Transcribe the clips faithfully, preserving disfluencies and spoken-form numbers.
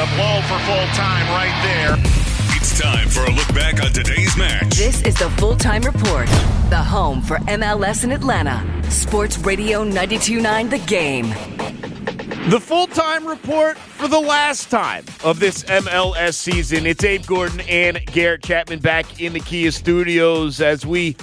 a blow for full time right there. It's time for a look back on today's match. This is the Full Time Report, the home for M L S in Atlanta. Sports Radio ninety-two point nine The Game. The full-time report for the last time of this M L S season. It's Abe Gordon and Garrett Chapman back in the Kia studios as we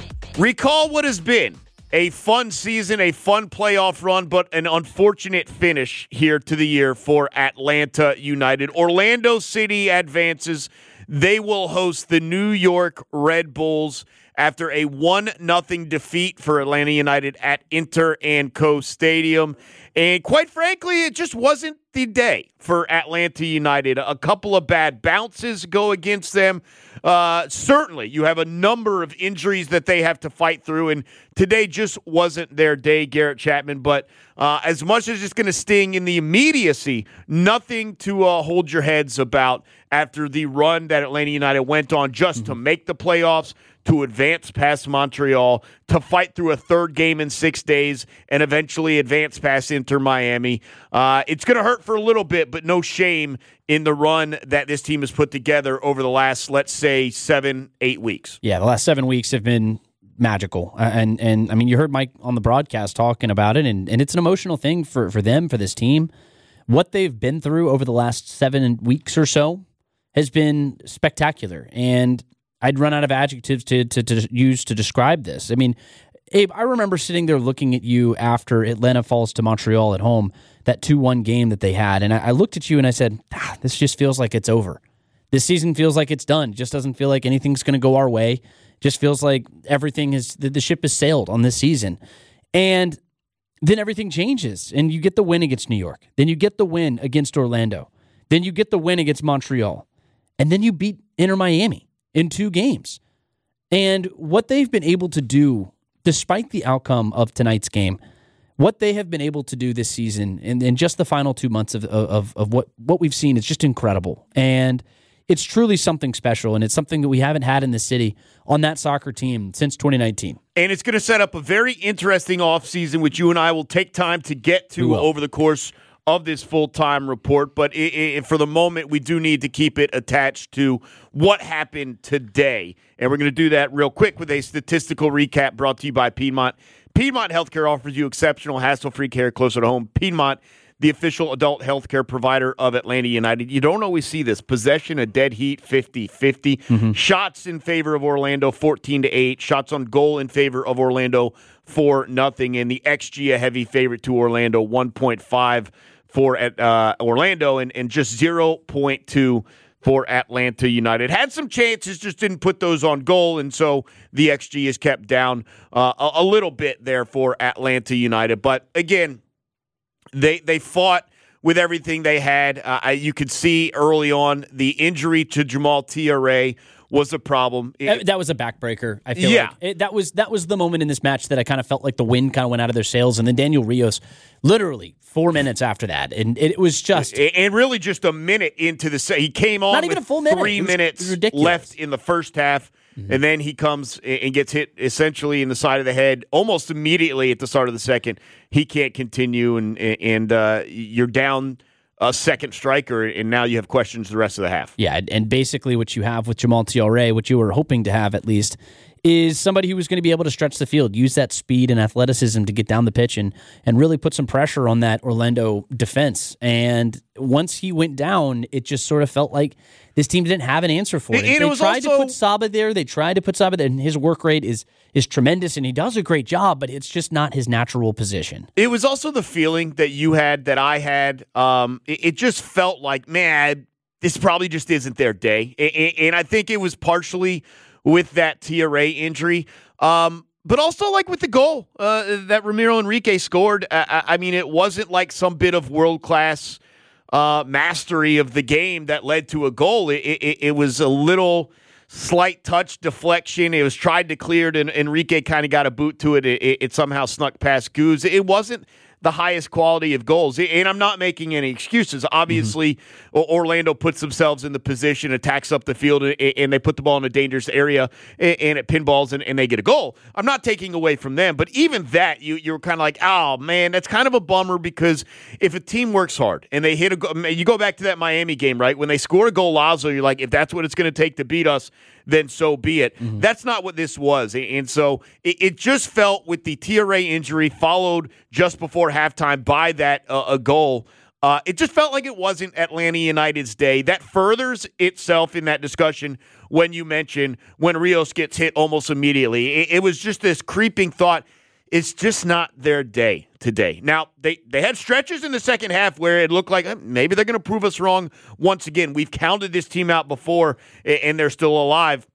recall what has been a fun season, a fun playoff run, but an unfortunate finish here to the year for Atlanta United. Orlando City advances. They will host the New York Red Bulls after a one nothing defeat for Atlanta United at Inter and Co Stadium. And quite frankly, it just wasn't the day for Atlanta United. A couple of bad bounces go against them. Uh, certainly, you have a number of injuries that they have to fight through, and today just wasn't their day, Garrett Chapman. But uh, as much as it's going to sting in the immediacy, nothing to uh, hold your heads about after the run that Atlanta United went on just mm-hmm. to make the playoffs, to advance past Montreal, to fight through a third game in six days, and eventually advance past Inter Miami. Uh, it's going to hurt for a little bit, but no shame in the run that this team has put together over the last, let's say, seven, eight weeks. Yeah, the last seven weeks have been magical. Uh, and, and I mean, you heard Mike on the broadcast talking about it, and, and it's an emotional thing for, for them, for this team. What they've been through over the last seven weeks or so has been spectacular. And I'd run out of adjectives to, to to use to describe this. I mean, Abe, I remember sitting there looking at you after Atlanta falls to Montreal at home, that two one game that they had, and I, I looked at you and I said, ah, this just feels like it's over. This season feels like it's done. It just doesn't feel like anything's going to go our way. It just feels like everything is, the, the ship has sailed on this season. And then everything changes, and you get the win against New York. Then you get the win against Orlando. Then you get the win against Montreal. And then you beat Inter Miami in two games. And what they've been able to do, despite the outcome of tonight's game, what they have been able to do this season in, in just the final two months of, of, of what, what we've seen is just incredible. And it's truly something special, and it's something that we haven't had in the city on that soccer team since twenty nineteen. And it's going to set up a very interesting offseason, which you and I will take time to get to over the course of this full-time report, but it, it, for the moment, we do need to keep it attached to what happened today. And we're going to do that real quick with a statistical recap brought to you by Piedmont. Piedmont Healthcare offers you exceptional, hassle-free care closer to home. Piedmont, the official adult healthcare provider of Atlanta United. You don't always see this. Possession, a dead heat, fifty-fifty. Mm-hmm. Shots in favor of Orlando, fourteen to eight. Shots on goal in favor of Orlando, four nothing. And the X G, a heavy favorite to Orlando, one point five. For at uh, Orlando and, and just zero point two for Atlanta United. Had some chances, just didn't put those on goal, and so the X G is kept down uh, a, a little bit there for Atlanta United. But again, they they fought with everything they had. Uh, you could see early on the injury to Jamal Thiaré was a problem. It, that was a backbreaker, I feel yeah. like. It, that was that was the moment in this match that I kind of felt like the wind kind of went out of their sails, and then Daniel Rios, literally four minutes after that, and it was just... And really just a minute into the... He came on not even with a full minute. three it was, minutes it was left in the first half, mm-hmm. and then he comes and gets hit essentially in the side of the head almost immediately at the start of the second. He can't continue, and, and uh, you're down a second striker, and now you have questions the rest of the half. Yeah, and basically what you have with Jamal Thiaré, what you were hoping to have at least, is somebody who was going to be able to stretch the field, use that speed and athleticism to get down the pitch and and really put some pressure on that Orlando defense. And once he went down, it just sort of felt like this team didn't have an answer for it. And, and they it was tried also, to put Saba there. They tried to put Saba there, and his work rate is is tremendous, and he does a great job, but it's just not his natural position. It was also the feeling that you had, that I had. Um, it, it just felt like, man, this probably just isn't their day. And, and I think it was partially with that Thiaré injury, um, but also like with the goal uh, that Ramiro Enrique scored. I, I mean, it wasn't like some bit of world-class uh, mastery of the game that led to a goal. It, it, it was a little slight touch deflection. It was tried to clear it, and Enrique kind of got a boot to it. It, it, it somehow snuck past Goose. It wasn't the highest quality of goals. And I'm not making any excuses. Obviously, mm-hmm. Orlando puts themselves in the position, attacks up the field, and they put the ball in a dangerous area, and it pinballs, and, and they get a goal. I'm not taking away from them, but even that, you, you're kind of like, oh, man, that's kind of a bummer, because if a team works hard and they hit a goal, you go back to that Miami game, right? When they score a golazo, you're like, if that's what it's going to take to beat us, then so be it. Mm-hmm. That's not what this was. And so it, it just felt, with the T R A injury followed just before halftime by that uh, a goal, uh, it just felt like it wasn't Atlanta United's day. That furthers itself in that discussion when you mention when Rios gets hit almost immediately. It, it was just this creeping thought, it's just not their day today. Now, they, they had stretches in the second half where it looked like eh, maybe they're going to prove us wrong once again. We've counted this team out before, and they're still alive.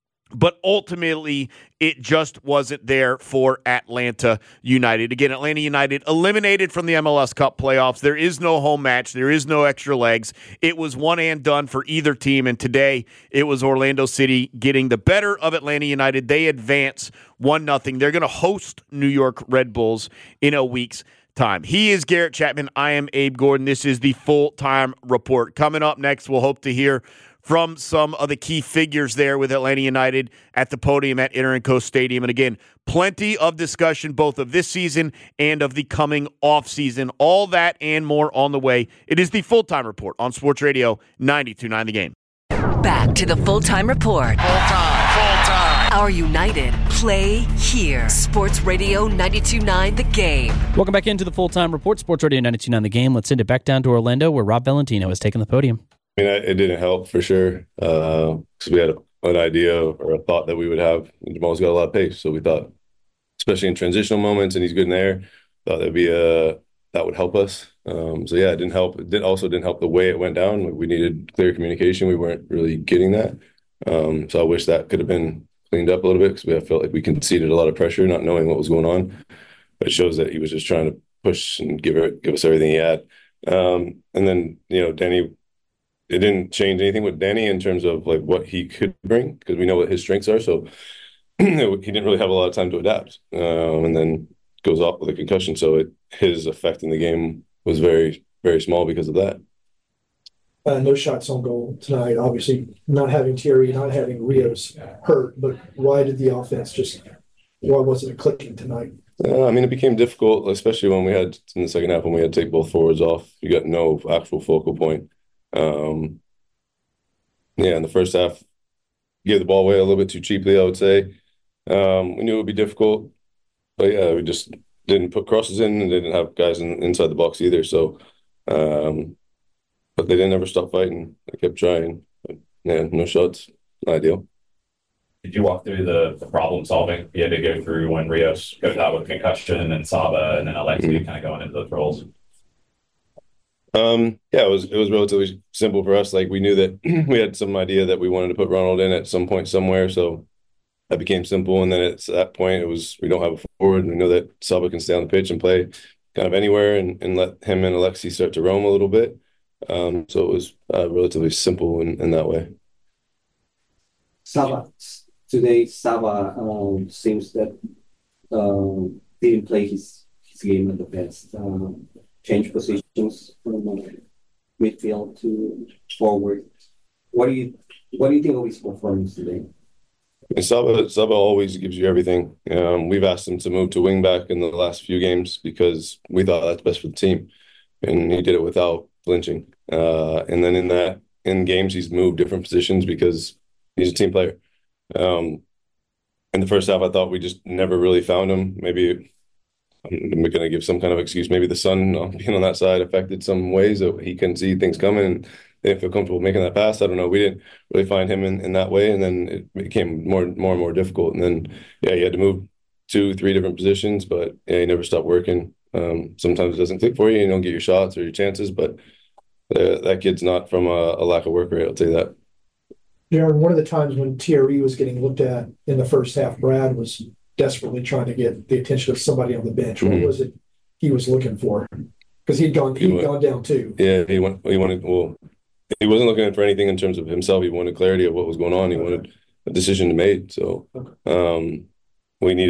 But ultimately, it just wasn't there for Atlanta United. Again, Atlanta United eliminated from the M L S Cup playoffs. There is no home match. There is no extra legs. It was one and done for either team, and today it was Orlando City getting the better of Atlanta United. They advance one nothing. They're going to host New York Red Bulls in a week's time. He is Garrett Chapman. I am Abe Gordon. This is the Full-Time Report. Coming up next, we'll hope to hear from some of the key figures there with Atlanta United at the podium at Interco Stadium. And again, plenty of discussion both of this season and of the coming offseason. All that and more on the way. It is the Full-Time Report on Sports Radio ninety-two point nine The Game. Back to the Full-Time Report. Full-time, full-time. Our United play here. Sports Radio ninety-two point nine The Game. Welcome back into the Full-Time Report, Sports Radio ninety-two point nine The Game. Let's send it back down to Orlando, where Rob Valentino has taken the podium. I mean, it didn't help for sure, because uh, we had a, an idea or a thought that we would have. Jamal's got a lot of pace, so we thought, especially in transitional moments, and he's good in there, thought that'd be a that would help us. Um, so yeah, it didn't help. It did, also didn't help the way it went down. We needed clear communication. We weren't really getting that. Um, so I wish that could have been cleaned up a little bit, because we I felt like we conceded a lot of pressure, not knowing what was going on. But it shows that he was just trying to push and give it, give us everything he had. Um, and then you know, Danny. It didn't change anything with Danny in terms of like what he could bring, because we know what his strengths are. So he didn't really have a lot of time to adapt, um, and then goes off with a concussion. So it, his effect in the game was very, very small because of that. Uh, no shots on goal tonight. Obviously, not having Thierry, not having Rios hurt. But why did the offense just? Why wasn't it clicking tonight? Uh, I mean, it became difficult, especially when we had in the second half when we had to take both forwards off. You got no actual focal point. Um, yeah, in the first half, gave the ball away a little bit too cheaply, I would say. Um, we knew it would be difficult, but yeah, we just didn't put crosses in, and didn't have guys in, inside the box either. So, um, but they didn't ever stop fighting. They kept trying. But, yeah, no shots, not ideal. Did you walk through the, the problem solving you had to go through when Rios goes out with concussion, and then Saba, and then Alexi mm-hmm. kind of going into those roles? Um, yeah, it was it was relatively simple for us. Like, we knew that we had some idea that we wanted to put Ronald in at some point somewhere, so that became simple. And then at that point, it was we don't have a forward, and we know that Saba can stay on the pitch and play kind of anywhere, and, and let him and Alexi start to roam a little bit. Um, so it was uh, relatively simple in, in that way. Saba today, Saba um, seems that um, didn't play his his game at the best. Um, change positions from uh, midfield to forward. What do you what do you think of his performance today? Saba, Saba always gives you everything. Um, we've asked him to move to wing back in the last few games because we thought that's best for the team, and he did it without flinching. Uh, and then in that in games, he's moved different positions because he's a team player. Um, in the first half, I thought we just never really found him. Maybe I'm going to give some kind of excuse. Maybe the sun uh, being on that side affected some ways that he couldn't see things coming and they didn't feel comfortable making that pass. I don't know. We didn't really find him in, in that way, and then it became more, more and more difficult. And then, yeah, he had to move two, three different positions, but yeah, he never stopped working. Um, sometimes it doesn't click for you. You don't get your shots or your chances, but uh, that kid's not from a, a lack of work rate. I'll tell you that. Darren, one of the times when Thierry was getting looked at in the first half, Brad was desperately trying to get the attention of somebody on the bench. What mm-hmm. was it he was looking for? Because he'd gone he'd he gone down too. Yeah, he went. He wanted. Well, he wasn't looking for anything in terms of himself. He wanted clarity of what was going on. He okay. wanted a decision to made. So, um, we needed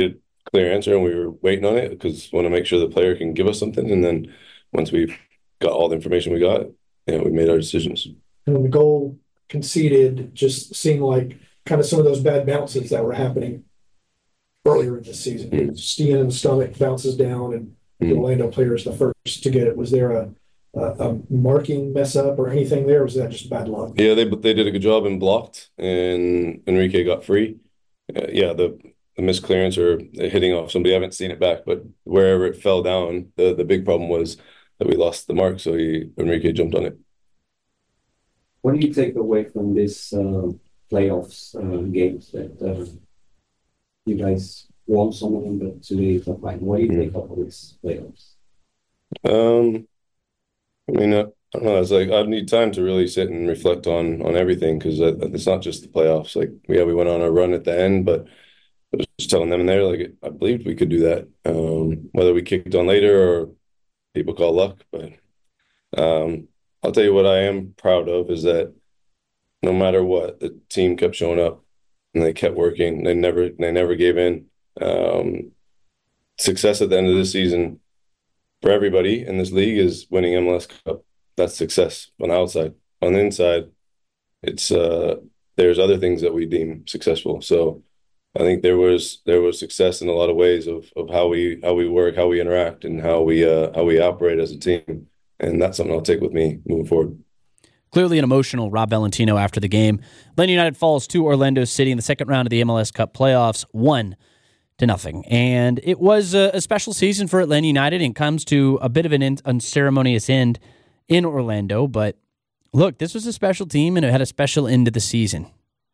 clear answer, and we were waiting on it because we want to make sure the player can give us something. And then once we've got all the information we got, yeah, we made our decisions. And when the goal conceded, just seemed like kind of some of those bad bounces that were happening earlier in the season. Mm-hmm. Steen in the stomach bounces down, and mm-hmm. the Orlando player is the first to get it. Was there a, a, a marking mess up or anything there? Or was that just bad luck? Yeah, they they did a good job and blocked, and Enrique got free. Uh, yeah, the, the misclearance or hitting off somebody, I haven't seen it back, but wherever it fell down, the, the big problem was that we lost the mark, so he, Enrique jumped on it. What do you take away from this uh, playoffs uh, games that uh, you guys won some of them, but today is a fine? What do you mm-hmm. take up of these playoffs? Um, I mean, uh, I don't know. It's like I need time to really sit and reflect on on everything because it's not just the playoffs. Like, yeah, we went on a run at the end, but I was just telling them in there, like, I believed we could do that. Um, whether we kicked on later or people call luck, but um, I'll tell you what I am proud of is that no matter what, the team kept showing up and they kept working. They never they never gave in. Um, success at the end of the season for everybody in this league is winning M L S Cup. That's success on the outside. On the inside, it's uh, there's other things that we deem successful. So I think there was there was success in a lot of ways of of how we how we work, how we interact, and how we uh, how we operate as a team. And that's something I'll take with me moving forward. Clearly an emotional Rob Valentino after the game. Atlanta United falls to Orlando City in the second round of the M L S Cup playoffs, one to nothing. And it was a, a special season for Atlanta United and comes to a bit of an in, unceremonious end in Orlando. But look, this was a special team and it had a special end to the season.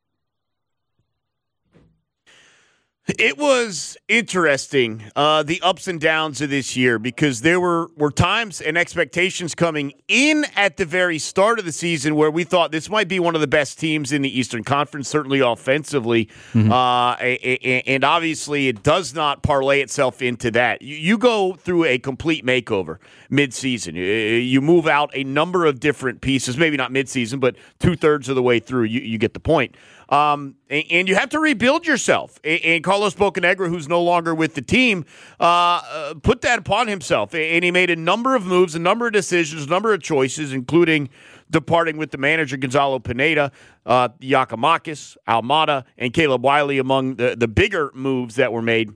It was interesting, uh, the ups and downs of this year, because there were, were times and expectations coming in at the very start of the season where we thought this might be one of the best teams in the Eastern Conference, certainly offensively. Mm-hmm. Uh, and obviously it does not parlay itself into that. You, you go through a complete makeover midseason. You move out a number of different pieces, maybe not midseason, but two-thirds of the way through. You, you get the point. Um, and, and you have to rebuild yourself. And, and Carlos Bocanegra, who's no longer with the team, uh, uh, put that upon himself. And he made a number of moves, a number of decisions, a number of choices, including departing with the manager, Gonzalo Pineda, uh, Giacomakis, Almada, and Caleb Wiley among the, the bigger moves that were made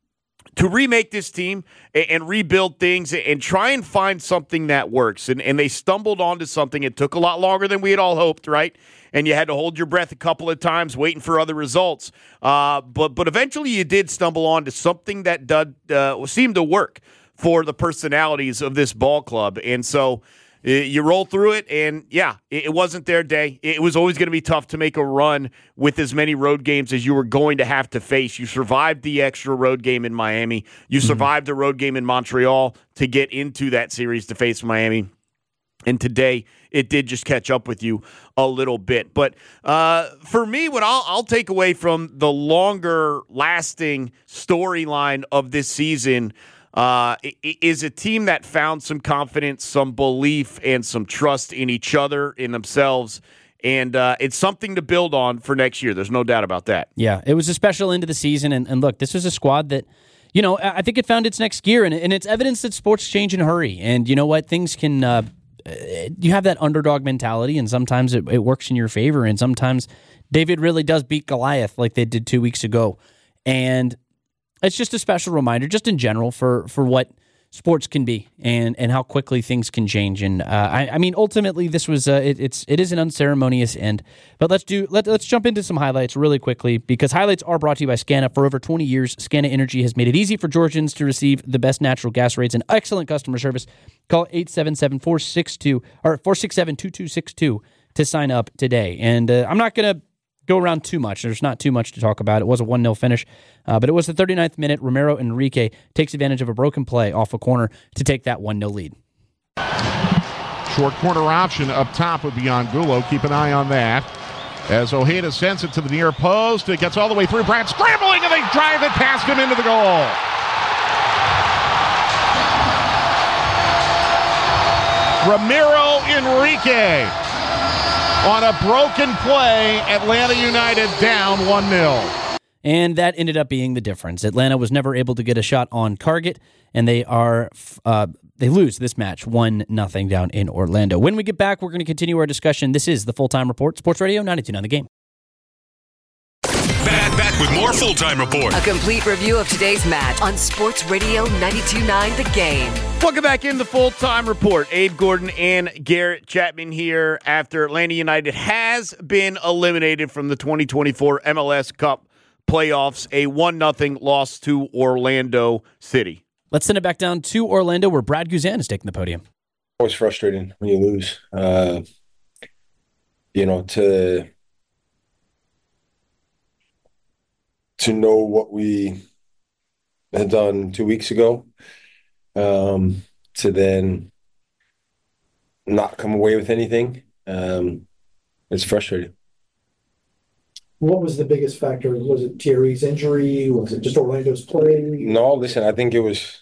to remake this team and, and rebuild things and try and find something that works. And, and they stumbled onto something. It took a lot longer than we had all hoped, right? And you had to hold your breath a couple of times waiting for other results. Uh, but but eventually you did stumble onto something that did, uh, seemed to work for the personalities of this ball club. And so uh, you roll through it, and, yeah, it, it wasn't their day. It was always going to be tough to make a run with as many road games as you were going to have to face. You survived the extra road game in Miami. You survived the road game in Montreal to get into that series to face Miami. And today, it did just catch up with you a little bit. But uh, for me, what I'll, I'll take away from the longer-lasting storyline of this season uh, is a team that found some confidence, some belief, and some trust in each other, in themselves. And uh, it's something to build on for next year. There's no doubt about that. Yeah, it was a special end of the season. And, and look, this was a squad that, you know, I think it found its next gear. And, and it's evidence that sports change in a hurry. And you know what? Things can... Uh, you have that underdog mentality, and sometimes it, it works in your favor, and sometimes David really does beat Goliath like they did two weeks ago. And it's just a special reminder, just in general, for for what sports can be and and how quickly things can change. And uh, I, I mean, ultimately, this was uh, it, it's it is an unceremonious end. But let's do let let's jump into some highlights really quickly, because highlights are brought to you by Scana. For over twenty years, Scana Energy has made it easy for Georgians to receive the best natural gas rates and excellent customer service. Call eight seven seven, four six two or four six seven, two two six two to sign up today. And uh, I'm not going to go around too much. There's not too much to talk about. It was a one nil finish, uh, but it was the thirty-ninth minute. Romero Enrique takes advantage of a broken play off a corner to take that one nil lead. Short corner option up top would be Angulo. Keep an eye on that. As Ojeda sends it to the near post, it gets all the way through. Brad scrambling, and they drive it past him into the goal. Ramiro Enrique on a broken play, Atlanta United down one nil. And that ended up being the difference. Atlanta was never able to get a shot on target, and they are uh, they lose this match one nothing down in Orlando. When we get back, we're going to continue our discussion. This is the Full-Time Report, Sports Radio ninety-two point nine The Game. Back, back with more Full-Time Report. A complete review of today's match on Sports Radio ninety-two point nine The Game. Welcome back in the Full-Time Report. Abe Gordon and Garrett Chapman here after Atlanta United has been eliminated from the twenty twenty-four M L S Cup playoffs, a one nothing loss to Orlando City. Let's send it back down to Orlando where Brad Guzan is taking the podium. Always frustrating when you lose. Uh, you know, to to know what we had done two weeks ago, um, to then not come away with anything, um, it's frustrating. What was the biggest factor? Was it Thierry's injury? Was it just Orlando's play? No, listen, I think it was,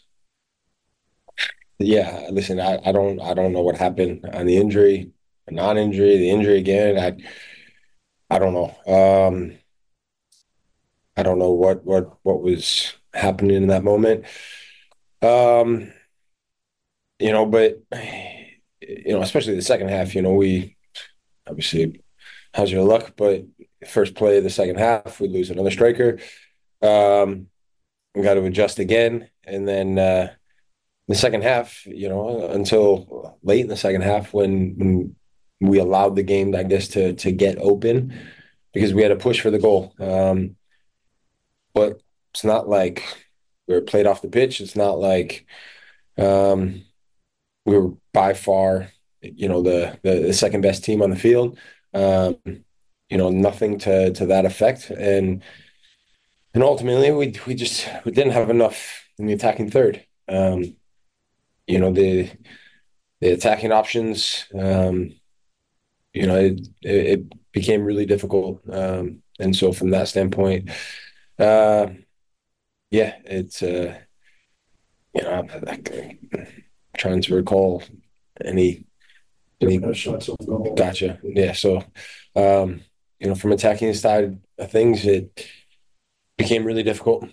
yeah, listen, I, I don't I don't know what happened on the injury, non-injury, the injury again. I I don't know. Um, I don't know what, what, what was happening in that moment. Um, you know, but, you know, especially the second half, you know, we obviously, how's your luck, but first play of the second half, we lose another striker. Um, we got to adjust again. And then uh, the second half, you know, until late in the second half when, when we allowed the game, I guess, to to get open because we had to push for the goal. Um, but it's not like we were played off the pitch. It's not like um, we were by far, you know, the, the, the second best team on the field. Um, You know, nothing to to that effect, and and ultimately we we just we didn't have enough in the attacking third. Um, you know, the the attacking options. Um, you know, it it became really difficult, um, and so from that standpoint, uh, yeah, it's uh, you know, I'm, I'm trying to recall any any shots on goal. Gotcha. Yeah, so. Um, You know, from attacking side of things, it became really difficult.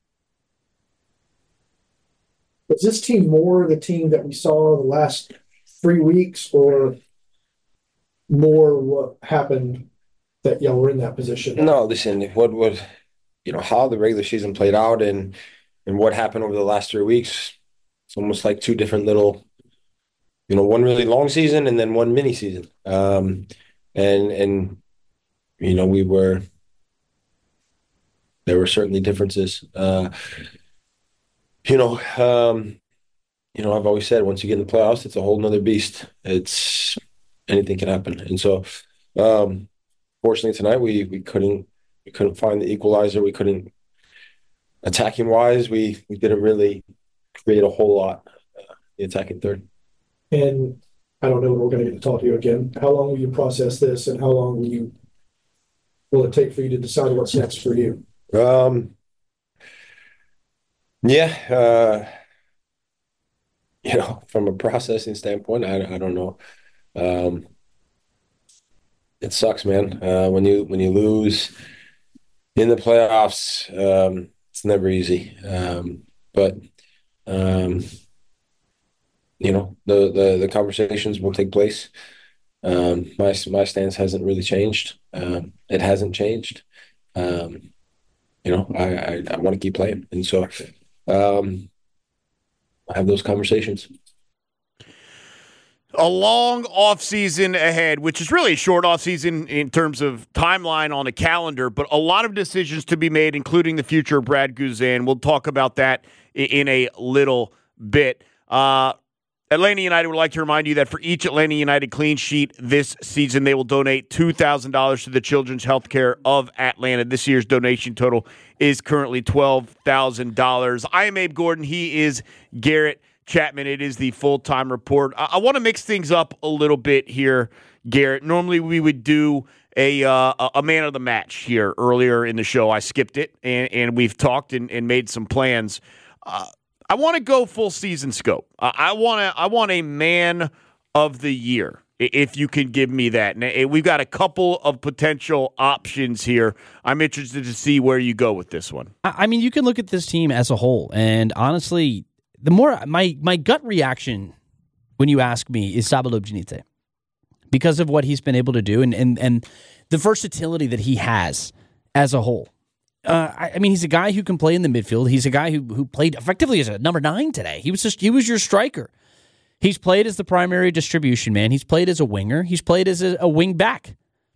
Was this team more the team that we saw the last three weeks, or more what happened that y'all were in that position? No, listen, what was, you know, how the regular season played out and and what happened over the last three weeks, it's almost like two different little, you know, one really long season and then one mini season. Um, and and you know, we were, there were certainly differences. Uh, you know, um, you know, I've always said, once you get in the playoffs, it's a whole nother beast. It's, anything can happen. And so, um, fortunately tonight, we, we couldn't, we couldn't find the equalizer. We couldn't, attacking wise, we, we didn't really create a whole lot, uh, the attacking third. And I don't know when we're going to get to talk to you again. How long will you process this, and how long will you, will it take for you to decide what's next for you? Um, yeah, uh, you know, from a processing standpoint, I, I don't know. Um, it sucks, man. Uh, when you when you lose in the playoffs, um, it's never easy. Um, but um, you know, the, the the conversations will take place. Um, my my stance hasn't really changed. Um, it hasn't changed. Um, you know, I, I, I want to keep playing. And so um, I have those conversations. A long offseason ahead, which is really a short offseason in terms of timeline on a calendar, but a lot of decisions to be made, including the future of Brad Guzan. We'll talk about that in a little bit. Uh, Atlanta United would like to remind you that for each Atlanta United clean sheet this season, they will donate two thousand dollars to the Children's Healthcare of Atlanta. This year's donation total is currently twelve thousand dollars. I am Abe Gordon. He is Garrett Chapman. It is the Full-Time Report. I, I want to mix things up a little bit here, Garrett. Normally we would do a uh, a man of the match here earlier in the show. I skipped it, and, and we've talked and, and made some plans. Uh, I want to go full season scope. Uh, I want to. I want a man of the year if you can give me that. And we've got a couple of potential options here. I'm interested to see where you go with this one. I mean, you can look at this team as a whole, and honestly, the more my my gut reaction when you ask me is Saba Lobjanidze, because of what he's been able to do and and and the versatility that he has as a whole. Uh, I, I mean, he's a guy who can play in the midfield. He's a guy who who played effectively as a number nine today. He was just he was your striker. He's played as the primary distribution man. He's played as a winger. He's played as a, a wing back.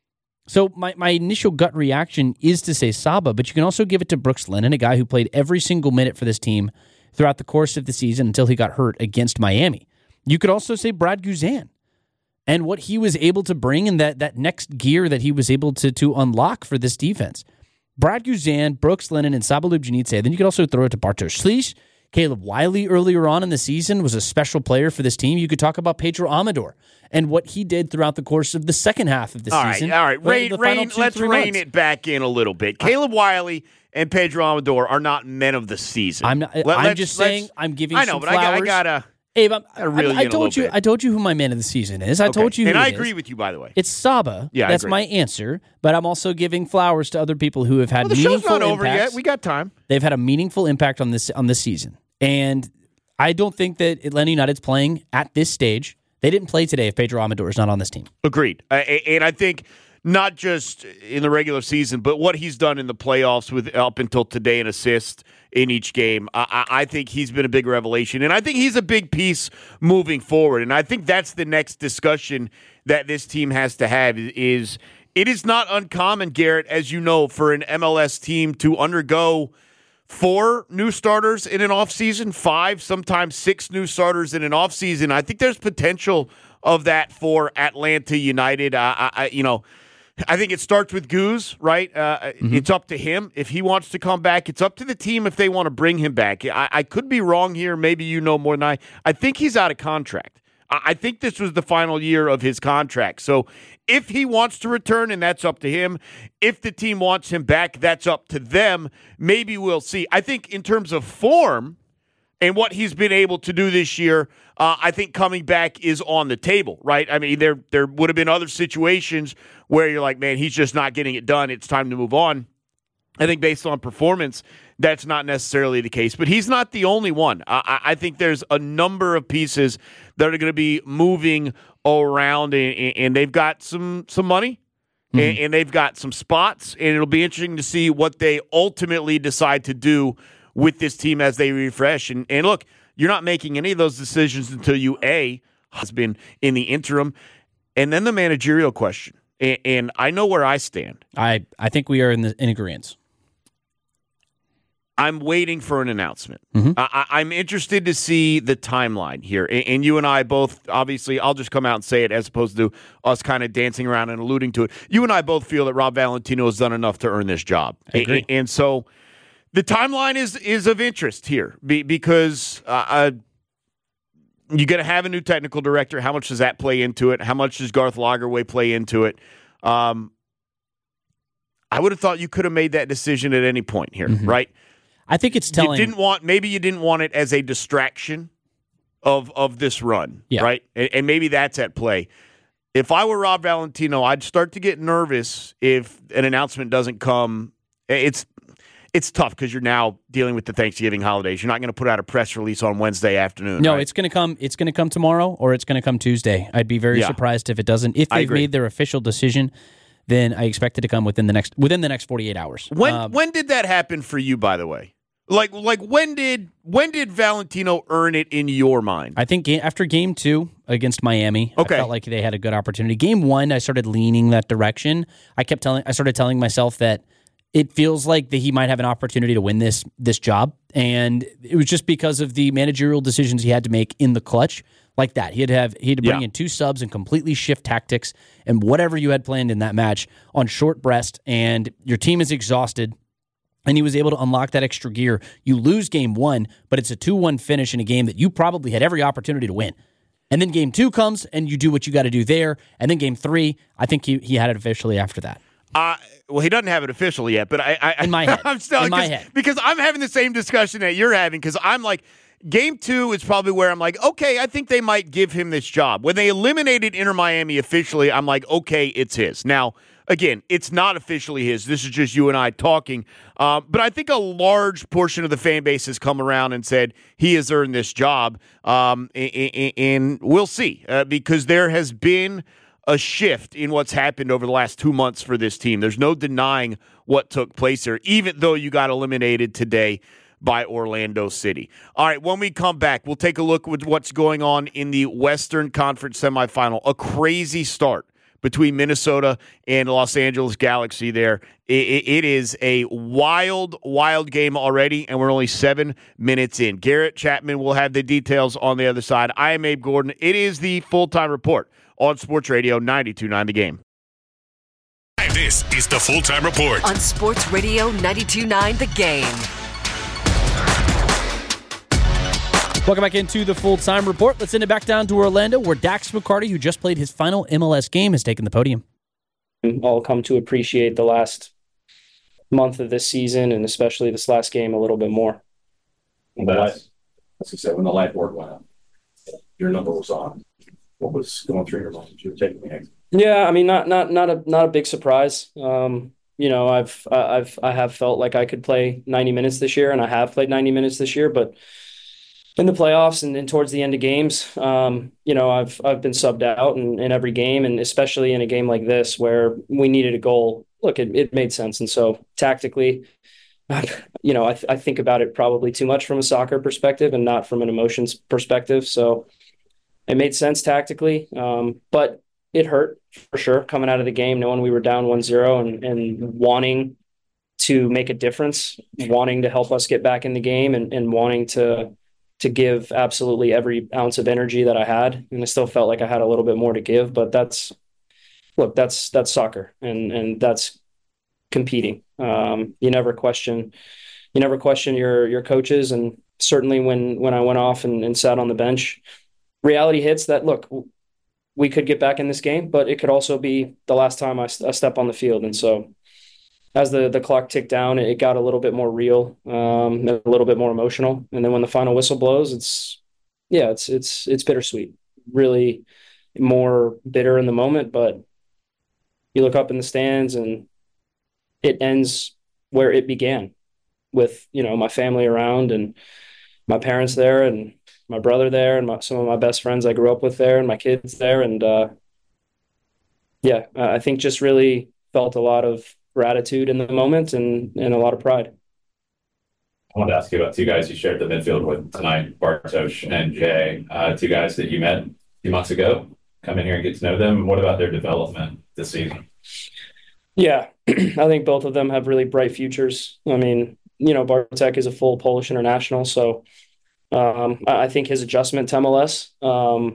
So my, my initial gut reaction is to say Saba, but you can also give it to Brooks Lennon, a guy who played every single minute for this team throughout the course of the season until he got hurt against Miami. You could also say Brad Guzan and what he was able to bring in that, that next gear that he was able to, to unlock for this defense. Brad Guzan, Brooks Lennon, and Saba Lobjanidze. Then you could also throw it to Bartosz Slisz. Caleb Wiley earlier on in the season was a special player for this team. You could talk about Pedro Amador and what he did throughout the course of the second half of the all season. Right, all right, rain, the rain, two, let's rein months. it back in a little bit. Caleb Wiley and Pedro Amador are not men of the season. I'm not. Let, I'm just saying. I'm giving. I know, some but flowers. I, I gotta. Abe, I'm, I, really I, I told you. bit. I told you who my man of the season is. I okay. told you, who and I it agree is. with you. By the way, it's Saba. Yeah, that's I agree. my answer. But I'm also giving flowers to other people who have had well, the meaningful show's not over impacts. yet. We got time. They've had a meaningful impact on this on this season, and I don't think that Atlanta United's playing at this stage. They didn't play today if Pedro Amador is not on this team. Agreed. Uh, and I think not just in the regular season, but what he's done in the playoffs with up until today an assist in each game, I, I think he's been a big revelation. And I think he's a big piece moving forward. And I think that's the next discussion that this team has to have is it is not uncommon, Garrett, as you know, for an M L S team to undergo four new starters in an offseason, five, sometimes six new starters in an offseason. I think there's potential of that for Atlanta United. Uh, I, I, you know, I think it starts with Goose, right? Uh, mm-hmm. It's up to him. If he wants to come back, it's up to the team if they want to bring him back. I, I could be wrong here. Maybe you know more than I. I think he's out of contract. I think this was the final year of his contract. So if he wants to return, and that's up to him. If the team wants him back, that's up to them. Maybe we'll see. I think in terms of form and what he's been able to do this year, uh, I think coming back is on the table, right? I mean, there there would have been other situations where you're like, man, he's just not getting it done. It's time to move on. I think based on performance, that's not necessarily the case. But he's not the only one. I, I think there's a number of pieces that are going to be moving around, and, and they've got some some money, mm-hmm. and, and they've got some spots, and it'll be interesting to see what they ultimately decide to do with this team as they refresh. And, and look, you're not making any of those decisions until you, A, has been in the interim, and then the managerial question. And, and I know where I stand. I, I think we are in, the, in agreement. I'm waiting for an announcement. Mm-hmm. I, I'm interested to see the timeline here. And, and you and I both, obviously, I'll just come out and say it as opposed to us kind of dancing around and alluding to it. You and I both feel that Rob Valentino has done enough to earn this job. I agree. And, and so the timeline is is of interest here be, because uh, uh, you're going to have a new technical director. How much does that play into it? How much does Garth Lagerwey play into it? Um, I would have thought you could have made that decision at any point here, mm-hmm. right? I think it's telling. You didn't want maybe you didn't want it as a distraction of of this run, yeah. right? And, and maybe that's at play. If I were Rob Valentino, I'd start to get nervous if an announcement doesn't come. It's it's tough because you're now dealing with the Thanksgiving holidays. You're not going to put out a press release on Wednesday afternoon. No, right? it's going to come. It's going to come tomorrow, or it's going to come Tuesday. I'd be very yeah. surprised if it doesn't. If they've made their official decision, then I expect it to come within the next within the next forty-eight hours. When um, when did that happen for you? By the way, like like when did when did Valentino earn it in your mind? I think ga- after game two against Miami, okay. I felt like they had a good opportunity. Game one, I started leaning that direction. I kept telling, I started telling myself that it feels like that he might have an opportunity to win this this job, and it was just because of the managerial decisions he had to make in the clutch. Like that, he had to have he had to bring yeah. in two subs and completely shift tactics and whatever you had planned in that match on short breast, and your team is exhausted. And he was able to unlock that extra gear. You lose game one, but it's a two one finish in a game that you probably had every opportunity to win. And then game two comes, and you do what you got to do there. And then game three, I think he he had it officially after that. Uh, well, he doesn't have it officially yet, but I, I in my head, I'm still in my head, because I'm having the same discussion that you're having because I'm like. game two is probably where I'm like, okay, I think they might give him this job. When they eliminated Inter Miami officially, I'm like, okay, it's his. Now, again, it's not officially his. This is just you and I talking. Um, but I think a large portion of the fan base has come around and said he has earned this job. Um, and, and we'll see, uh, because there has been a shift in what's happened over the last two months for this team. There's no denying what took place here, even though you got eliminated today by Orlando City. All right, when we come back, we'll take a look at what's going on in the Western Conference semifinal. A crazy start between Minnesota and Los Angeles Galaxy there. It, it, it is a wild, wild game already, and we're only seven minutes in. Garrett Chapman will have the details on the other side. I am Abe Gordon. It is the Full-Time Report on Sports Radio ninety-two point nine The Game. This is the Full-Time Report on Sports Radio ninety-two point nine The Game. Welcome back into the Full-Time Report. Let's send it back down to Orlando, where Dax McCarty, who just played his final M L S game, has taken the podium. All come to appreciate the last month of this season, and especially this last game, a little bit more. That's, as I said, when the light board went up, your number was on. What was going through your mind? You were taking the egg. Yeah, I mean, not not not a not a big surprise. Um, you know, I've I've I have felt like I could play ninety minutes this year, and I have played ninety minutes this year, but in the playoffs and, and towards the end of games, um, you know, I've I've been subbed out in, in every game, and especially in a game like this where we needed a goal. Look, it, it made sense, and so tactically, you know, I, th- I think about it probably too much from a soccer perspective and not from an emotions perspective. So it made sense tactically, um, but it hurt for sure coming out of the game, knowing we were down one zero and, and wanting to make a difference, wanting to help us get back in the game, and, and wanting to to give absolutely every ounce of energy that I had. And I still felt like I had a little bit more to give, but that's, look, that's, that's soccer, and, and that's competing. Um, you never question, you never question your, your coaches. And certainly when, when I went off and, and sat on the bench, reality hits that, look, we could get back in this game, but it could also be the last time I, I step on the field. And so as the, the clock ticked down, it got a little bit more real, um, a little bit more emotional. And then when the final whistle blows, it's, yeah, it's, it's, it's bittersweet, really more bitter in the moment, but you look up in the stands and it ends where it began, with, you know, my family around and my parents there and my brother there and my, some of my best friends I grew up with there and my kids there. And, uh, yeah, I think just really felt a lot of gratitude in the moment and, and a lot of pride. I wanted to ask you about two guys you shared the midfield with tonight, Bartosz and Jay, uh, two guys that you met a few months ago. Come in here and get to know them. What about their development this season? Yeah, I think both of them have really bright futures. I mean, you know, Bartek is a full Polish international, so um, I think his adjustment to M L S, um,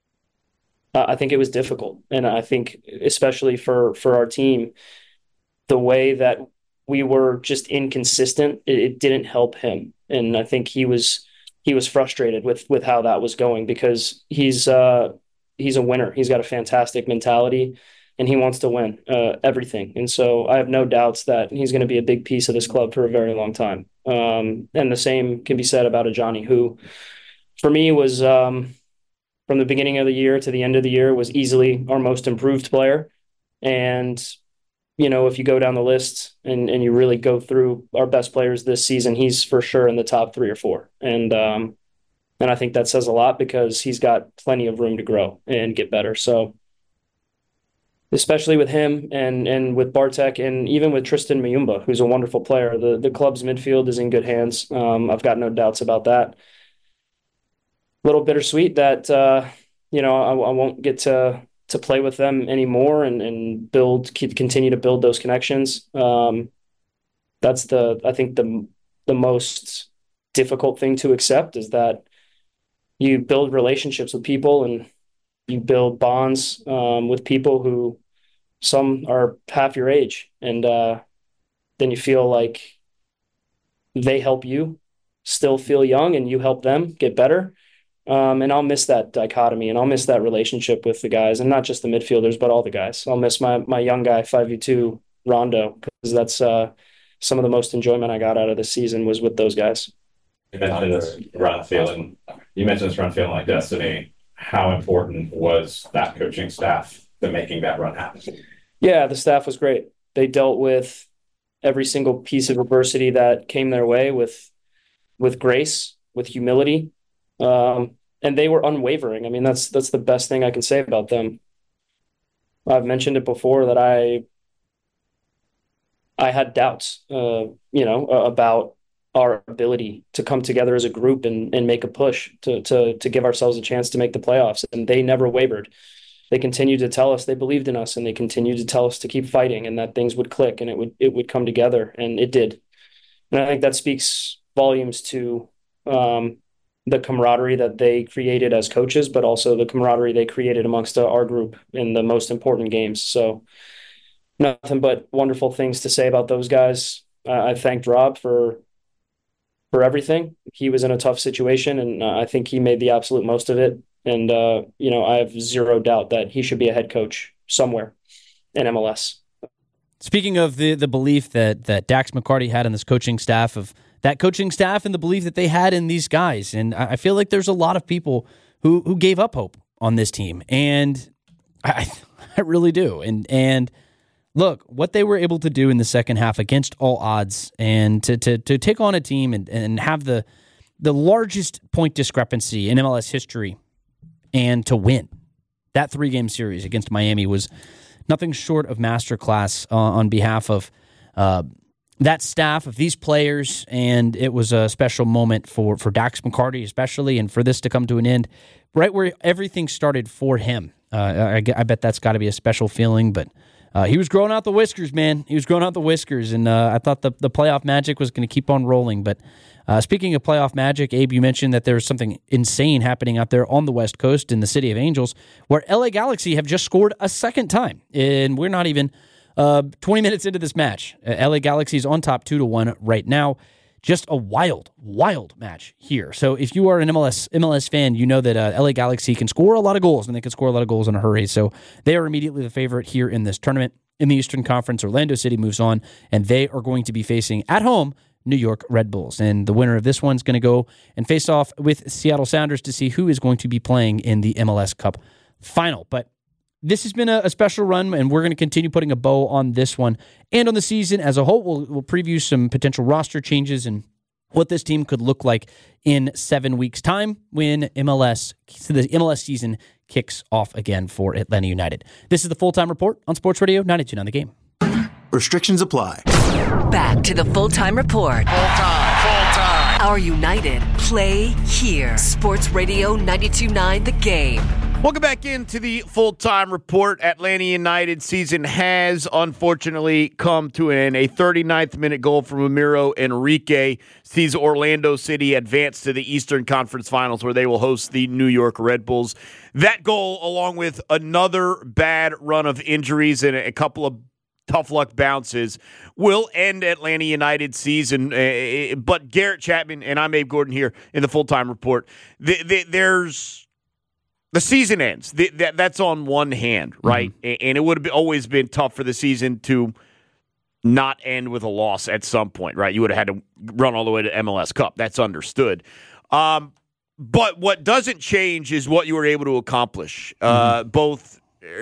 I think it was difficult. And I think especially for, for our team, the way that we were just inconsistent, it, it didn't help him. And I think he was he was frustrated with with how that was going, because he's uh, he's a winner. He's got a fantastic mentality, and he wants to win uh, everything. And so I have no doubts that he's going to be a big piece of this club for a very long time. Um, and the same can be said about Ajani, who for me was um, from the beginning of the year to the end of the year was easily our most improved player. And you know, if you go down the list and, and you really go through our best players this season, he's for sure in the top three or four. And um, and I think that says a lot, because he's got plenty of room to grow and get better. So especially with him and and with Bartek and even with Tristan Mayumba, who's a wonderful player, the, the club's midfield is in good hands. Um, I've got no doubts about that. A little bittersweet that, uh, you know, I, I won't get to to play with them anymore and, and build, keep, continue to build those connections. Um, that's the, I think the, the most difficult thing to accept, is that you build relationships with people and you build bonds um, with people who some are half your age. And uh, then you feel like they help you still feel young and you help them get better. Um, and I'll miss that dichotomy, and I'll miss that relationship with the guys, and not just the midfielders, but all the guys. I'll miss my my young guy, five v two, Rondo, because that's uh, some of the most enjoyment I got out of this season was with those guys. You mentioned this run feeling. You mentioned this run feeling like destiny. How important was that coaching staff to making that run happen? Yeah, the staff was great. They dealt with every single piece of adversity that came their way with with grace, with humility, um, and they were unwavering. I mean, that's that's the best thing I can say about them. I've mentioned it before that I I had doubts, uh, you know, about our ability to come together as a group and, and make a push to, to, to give ourselves a chance to make the playoffs. And they never wavered. They continued to tell us they believed in us, and they continued to tell us to keep fighting and that things would click and it would, it would come together, and it did. And I think that speaks volumes to um, the camaraderie that they created as coaches, but also the camaraderie they created amongst our group in the most important games. So nothing but wonderful things to say about those guys. Uh, I thanked Rob for, for everything. He was in a tough situation, and uh, I think he made the absolute most of it. And, uh, you know, I have zero doubt that he should be a head coach somewhere in M L S. Speaking of the the belief that that Dax McCarty had in this coaching staff, of that coaching staff and the belief that they had in these guys, and I feel like there's a lot of people who who gave up hope on this team, and I I really do. And and look, what they were able to do in the second half against all odds, and to to to take on a team and and have the the largest point discrepancy in M L S history, and to win that three game series against Miami was nothing short of masterclass uh, on behalf of uh, that staff, of these players, and it was a special moment for, for Dax McCarty especially, and for this to come to an end right where everything started for him. Uh, I, I bet that's got to be a special feeling, but uh, he was growing out the whiskers, man. He was growing out the whiskers, and uh, I thought the, the playoff magic was going to keep on rolling, but Uh, speaking of playoff magic, Abe, you mentioned that there's something insane happening out there on the West Coast in the City of Angels, where L A Galaxy have just scored a second time, and we're not even uh, twenty minutes into this match. Uh, L A Galaxy is on top two to one right now. Just a wild, wild match here. So if you are an M L S M L S fan, you know that uh, L A Galaxy can score a lot of goals, and they can score a lot of goals in a hurry. So they are immediately the favorite here in this tournament. In the Eastern Conference, Orlando City moves on, and they are going to be facing at home New York Red Bulls. And the winner of this one's going to go and face off with Seattle Sounders to see who is going to be playing in the M L S Cup final. But this has been a, a special run, and we're going to continue putting a bow on this one and on the season as a whole. We'll, we'll preview some potential roster changes and what this team could look like in seven weeks' time when M L S, so the M L S season kicks off again for Atlanta United. This is the Full-Time Report on Sports Radio ninety-two point nine The Game. Restrictions apply. Back to the Full-Time Report. Full-time, full-time. Our United play here. Sports Radio ninety-two point nine The Game. Welcome back into the Full-Time Report. Atlanta United season has unfortunately come to an end. A thirty-ninth minute goal from Ramiro Enrique sees Orlando City advance to the Eastern Conference Finals, where they will host the New York Red Bulls. That goal, along with another bad run of injuries and a couple of tough luck bounces, will end Atlanta United's season. Uh, but Garrett Chapman, and I'm Abe Gordon here in the Full-Time Report, the, the, there's the season ends. The, that, that's on one hand, right? Mm-hmm. And it would have always been tough for the season to not end with a loss at some point, right? You would have had to run all the way to M L S Cup. That's understood. Um, but what doesn't change is what you were able to accomplish, uh, mm-hmm. both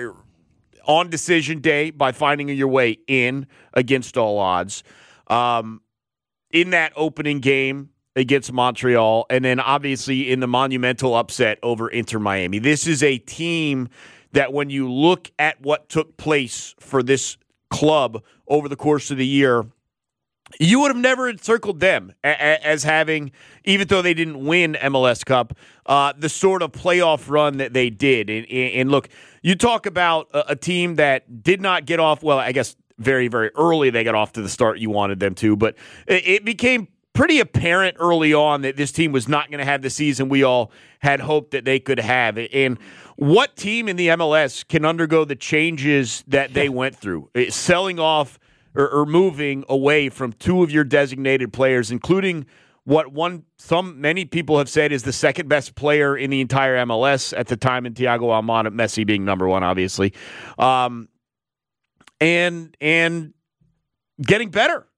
on decision day by finding your way in against all odds, um, in that opening game against Montreal, and then obviously in the monumental upset over Inter Miami. This is a team that when you look at what took place for this club over the course of the year, you would have never encircled them as having, even though they didn't win M L S Cup, uh, the sort of playoff run that they did. And, and look, you talk about a, a team that did not get off, well, I guess very, very early they got off to the start you wanted them to, but it, it became pretty apparent early on that this team was not going to have the season we all had hoped that they could have. And what team in the M L S can undergo the changes that they went through? It's selling off or, or moving away from two of your designated players, including what one some many people have said is the second best player in the entire M L S at the time in Thiago Almada, Messi being number one, obviously, um, and and getting better.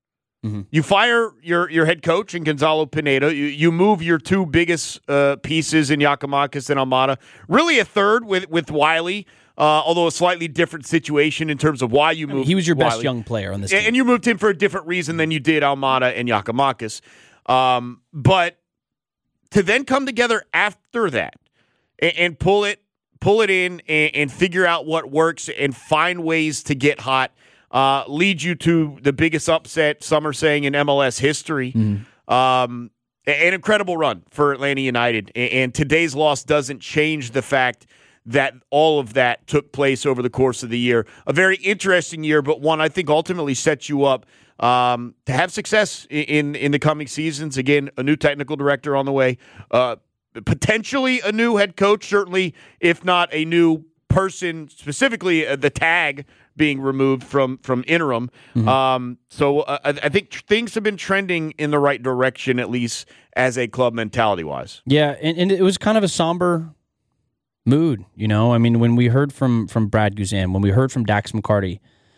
Mm-hmm. You fire your, your head coach in Gonzalo Pineda. You, you move your two biggest uh, pieces in Giakoumakis and Almada. Really a third with, with Wiley, uh, although a slightly different situation in terms of why you moved. I mean, he was your Wiley. best young player on this team. And you moved him for a different reason than you did Almada and Giakoumakis. Um, but to then come together after that and, and pull it pull it in and, and figure out what works and find ways to get hot uh, leads you to the biggest upset, some are saying, in M L S history. Mm. Um, an incredible run for Atlanta United. And, and today's loss doesn't change the fact that all of that took place over the course of the year. A very interesting year, but one I think ultimately sets you up um, to have success in, in the coming seasons. Again, a new technical director on the way. Uh, potentially a new head coach, certainly, if not a new person, specifically uh, the tag being removed from from interim. Mm-hmm. Um, so uh, I, I think things have been trending in the right direction, at least as a club mentality-wise. Yeah, and, and it was kind of a somber mood, you know? I mean, when we heard from from Brad Guzan, when we heard from Dax McCarty,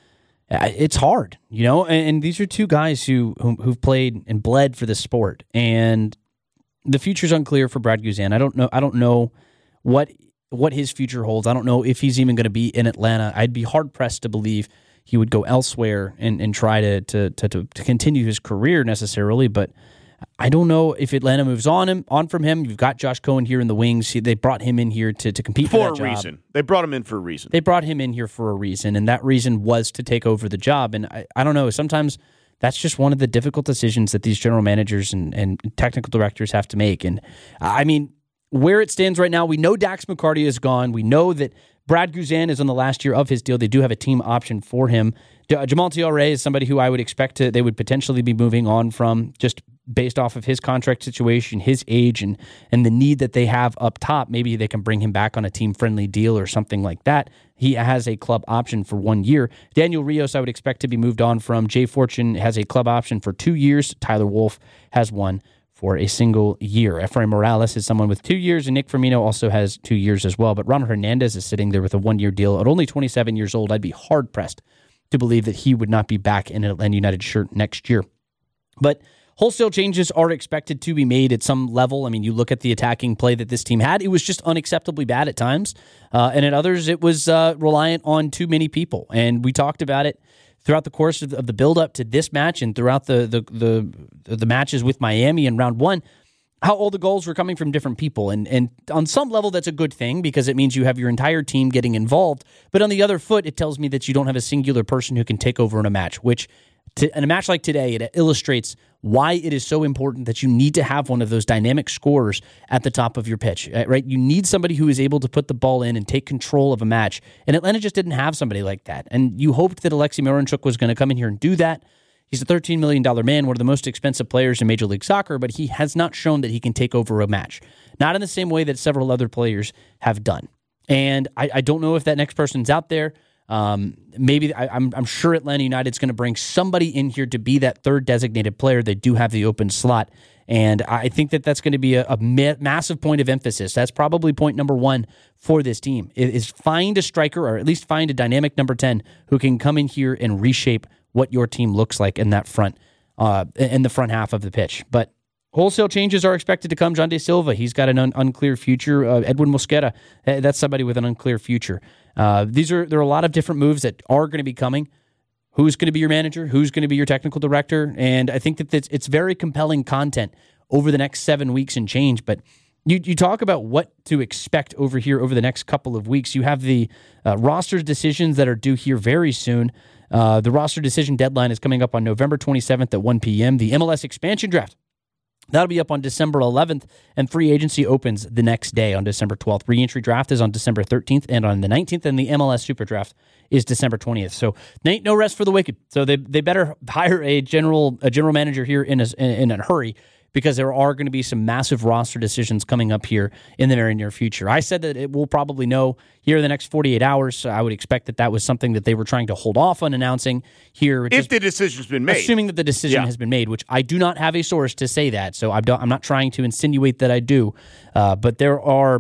it's hard, you know? And, and these are two guys who, who, who've played and bled for this sport, and the future's unclear for Brad Guzan. I don't know I don't know what what his future holds. I don't know if he's even going to be in Atlanta. I'd be hard-pressed to believe he would go elsewhere and, and try to, to to to continue his career necessarily, but I don't know if Atlanta moves on him on from him. You've got Josh Cohen here in the wings. He, they brought him in here to, to compete for, for that a job. reason. They brought him in for a reason. They brought him in here for a reason, and that reason was to take over the job. And I, I don't know, sometimes that's just one of the difficult decisions that these general managers and, and technical directors have to make. And I mean, where it stands right now, we know Dax McCarty is gone. We know that Brad Guzan is on the last year of his deal. They do have a team option for him. Jamal Tiare is somebody who I would expect to they would potentially be moving on from, just based off of his contract situation, his age, and and the need that they have up top. Maybe they can bring him back on a team-friendly deal or something like that. He has a club option for one year. Daniel Rios, I would expect to be moved on from. Jay Fortune has a club option for two years. Tyler Wolff has one for a single year. Efrain Morales is someone with two years, and Nick Firmino also has two years as well. But Ronald Hernandez is sitting there with a one-year deal. At only twenty-seven years old, I'd be hard-pressed to believe that he would not be back in an Atlanta United shirt next year. But wholesale changes are expected to be made at some level. I mean, you look at the attacking play that this team had. It was just unacceptably bad at times. Uh, and at others, it was uh, reliant on too many people. And we talked about it throughout the course of, of the build-up to this match and throughout the, the the the matches with Miami in round one, how all the goals were coming from different people. And and on some level, that's a good thing because it means you have your entire team getting involved. But on the other foot, it tells me that you don't have a singular person who can take over in a match, which to, in a match like today, it illustrates why it is so important that you need to have one of those dynamic scorers at the top of your pitch, right? You need somebody who is able to put the ball in and take control of a match. And Atlanta just didn't have somebody like that. And you hoped that Alexei Miranchuk was going to come in here and do that. He's a thirteen million dollars man, one of the most expensive players in Major League Soccer, but he has not shown that he can take over a match. Not in the same way that several other players have done. And I, I don't know if that next person's out there. Um, maybe I, I'm, I'm sure Atlanta United's going to bring somebody in here to be that third designated player. They do have the open slot, and I think that that's going to be a, a ma- massive point of emphasis. That's probably point number one for this team is find a striker, or at least find a dynamic number ten who can come in here and reshape what your team looks like in that front, uh, in the front half of the pitch. But wholesale changes are expected to come. John De Silva, he's got an un- unclear future. Uh, Edwin Mosquera, that's somebody with an unclear future. Uh, these are there are a lot of different moves that are going to be coming. Who's going to be your manager? Who's going to be your technical director? And I think that it's, it's very compelling content over the next seven weeks and change. But you you talk about what to expect over here over the next couple of weeks. You have the uh, roster decisions that are due here very soon. Uh, the roster decision deadline is coming up on November twenty-seventh at one p.m. The M L S expansion draft, that'll be up on December eleventh, and free agency opens the next day on December twelfth. Re-entry draft is on December thirteenth and on the nineteenth, and the M L S Super Draft is December twentieth. So ain't no rest for the wicked. So they they better hire a general a general manager here in a, in a hurry, because there are going to be some massive roster decisions coming up here in the very near future. I said that it will probably know here in the next forty-eight hours. So I would expect that that was something that they were trying to hold off on announcing here. If the decision's been made. Assuming that the decision yeah. has been made, which I do not have a source to say that, so I'm not trying to insinuate that I do. Uh, but there are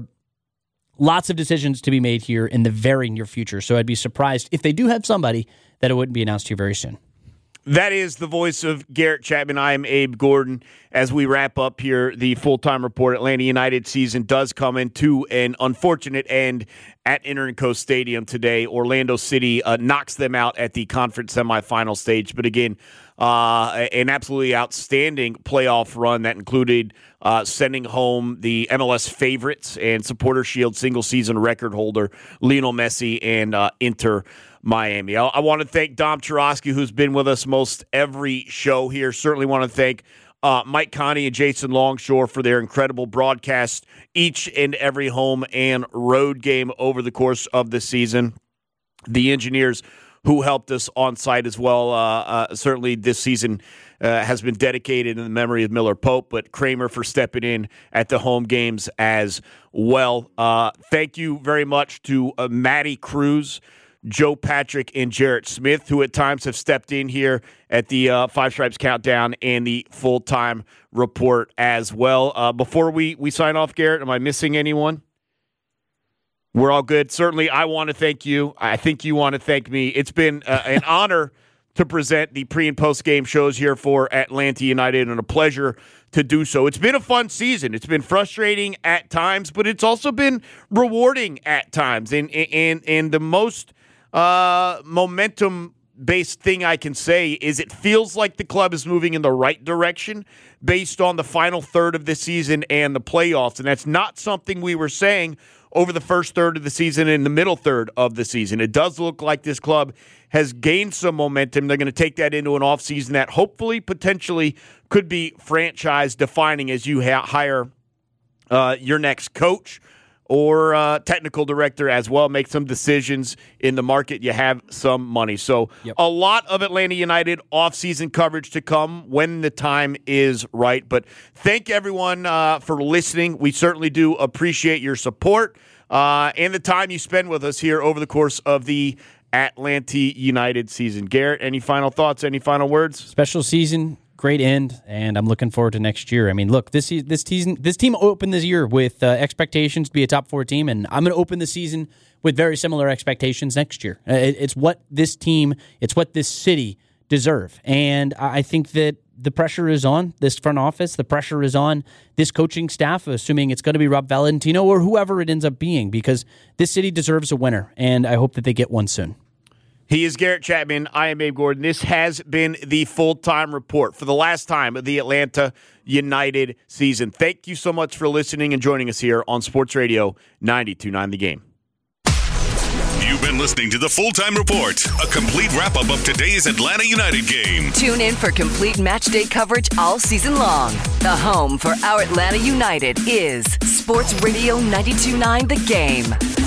lots of decisions to be made here in the very near future. So I'd be surprised if they do have somebody that it wouldn't be announced here very soon. That is the voice of Garrett Chapman. I am Abe Gordon. As we wrap up here, the full-time report, Atlanta United season does come into an unfortunate end at Interco Stadium today. Orlando City uh, knocks them out at the conference semifinal stage. But again, uh, an absolutely outstanding playoff run that included uh, sending home the M L S favorites and Supporter Shield single-season record holder Lionel Messi and uh, Inter Miami. I, I want to thank Dom Churosky, who's been with us most every show here. Certainly want to thank uh, Mike Connie and Jason Longshore for their incredible broadcast each and every home and road game over the course of the season. The engineers who helped us on site as well. Uh, uh, certainly this season uh, has been dedicated in the memory of Miller Pope, but Kramer for stepping in at the home games as well. Uh, thank you very much to uh, Maddie Cruz, Joe Patrick, and Jarrett Smith, who at times have stepped in here at the uh, Five Stripes Countdown and the full-time report as well. Uh, before we, we sign off, Garrett, am I missing anyone? We're all good. Certainly, I want to thank you. I think you want to thank me. It's been uh, an honor to present the pre- and post-game shows here for Atlanta United, and a pleasure to do so. It's been a fun season. It's been frustrating at times, but it's also been rewarding at times. And, and, and the most Uh, momentum-based thing I can say is it feels like the club is moving in the right direction based on the final third of the season and the playoffs, and that's not something we were saying over the first third of the season and the middle third of the season. It does look like this club has gained some momentum. They're going to take that into an offseason that hopefully, potentially, could be franchise-defining as you ha- hire uh, your next coach or uh, technical director as well, make some decisions in the market. You have some money. So yep. A lot of Atlanta United offseason coverage to come when the time is right. But thank everyone uh, for listening. We certainly do appreciate your support uh, and the time you spend with us here over the course of the Atlanta United season. Garrett, any final thoughts, any final words? Special season. Great end, and I'm looking forward to next year. I mean, look, this this season, this team opened this year with uh, expectations to be a top four team, and I'm going to open the season with very similar expectations next year. Uh, it, it's what this team, it's what this city deserve, and I think that the pressure is on this front office. The pressure is on this coaching staff, assuming it's going to be Rob Valentino or whoever it ends up being, because this city deserves a winner, and I hope that they get one soon. He is Garrett Chapman. I am Abe Gordon. This has been the full-time report for the last time of the Atlanta United season. Thank you so much for listening and joining us here on Sports Radio ninety-two point nine The Game. You've been listening to the Full-Time Report, a complete wrap-up of today's Atlanta United game. Tune in for complete match day coverage all season long. The home for our Atlanta United is Sports Radio ninety-two point nine The Game.